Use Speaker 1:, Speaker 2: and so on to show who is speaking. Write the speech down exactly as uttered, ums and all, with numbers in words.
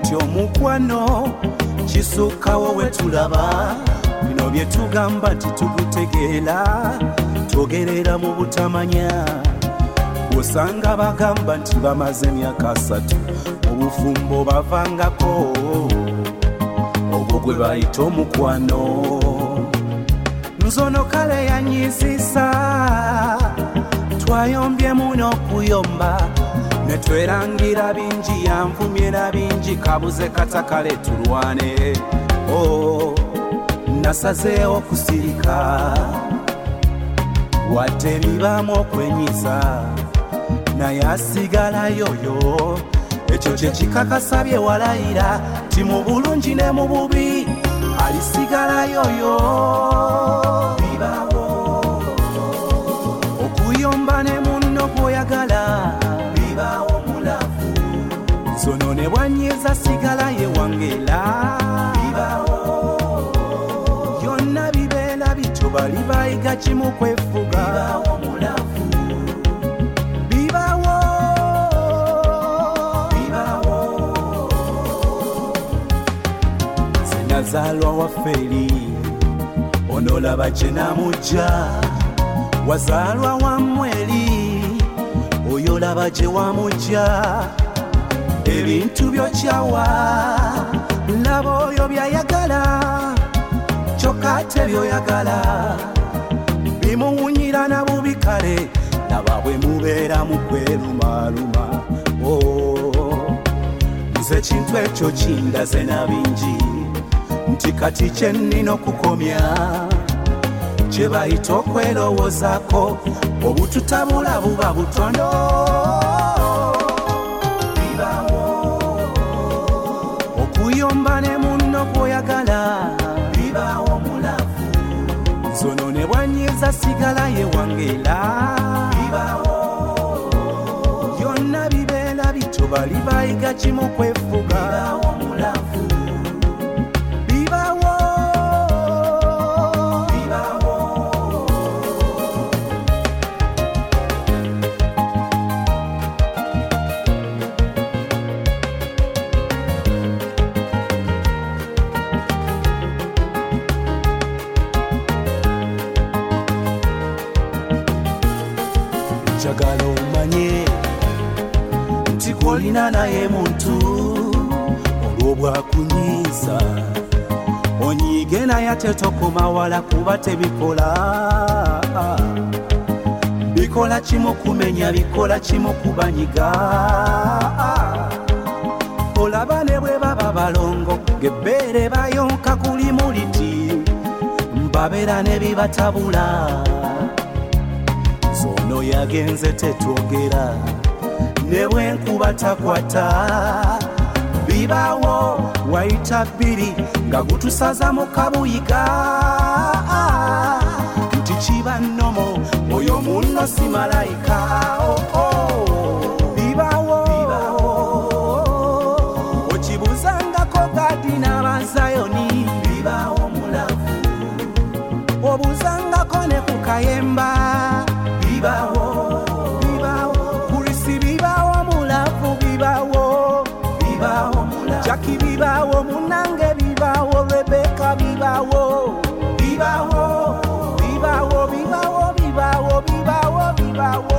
Speaker 1: kati omukwano kisukkawo wetulaba bino bye tugamba nti tugutegeera twogerera mu butamanya osanga bagamba nti bamaze emyaka asatu obufumbo bavangako ogwo gwe bayita omukwano nzono kale yanyizisa twayombye muno okuyomba netwerangira bingi yanvumye na bingi kabuze katakale tulwane oh, nasazeewo okusirika wadde bibamu okwenyiza naye asigalayoyo ekyo kye kikakasa bye walayira ti mu bulungi ne mu bubi alisigalayoyo bibawo okuyomba ne munno gwoyagala bibawo mulafu zono ne bwanyiza sigala ye wangela bibawo byonna bibeera bityo bali bayiga kimu kwefuga bibawo mulafu bibawo bibawo zinazaalwa waferi onolaba kye namujja wazaalwa wamweri oyo laba gye wamujja ebintu byokyawa laba oyo byayagala kyokka tebyoyagala bimuwunyira na bubi kale laba bwe mubeera mu kwerumaaluma nze kintu ekyo kindaze na bingi nti kati kye nnina okukomya kye bayita okwerowoozaako obututabula buba butono bibawo okuyomba ne munno gwoyagala bibawo mulafu zono ne bwanyiza sigala ye wangela bibawo byonna bibeera bityo bali bayiga kimu kwefuga bibawo mulafu bibawo njagala omanye nti gwolina naye muntu olw'obwakunyiiza onyiige naye ate tokoma wala kuba tebikola bikola kimu kumenya bikola kimu kubanyiga olaba ne bwe baba balongo gebbeere bayonka kuli muliti mbabeera ne bibatabula zono yagenze tetwogera ne bwenkuba takwata bibawo wayita bbiri nga gutusaza mu kabuyiga nti kiba nnomo oyo munno si malayika oh, oh. bibawo okibuzangako gadi n'abazayoni bibawo mulafu obuzangako ne ku kayemba bibawo bibawo kulisi bibawo mulafu bibawo bibawo mulafu jaki bibawo munange bibawo rebeka bibawo bibawo bibawo bibawo bibawo bibawo bibawo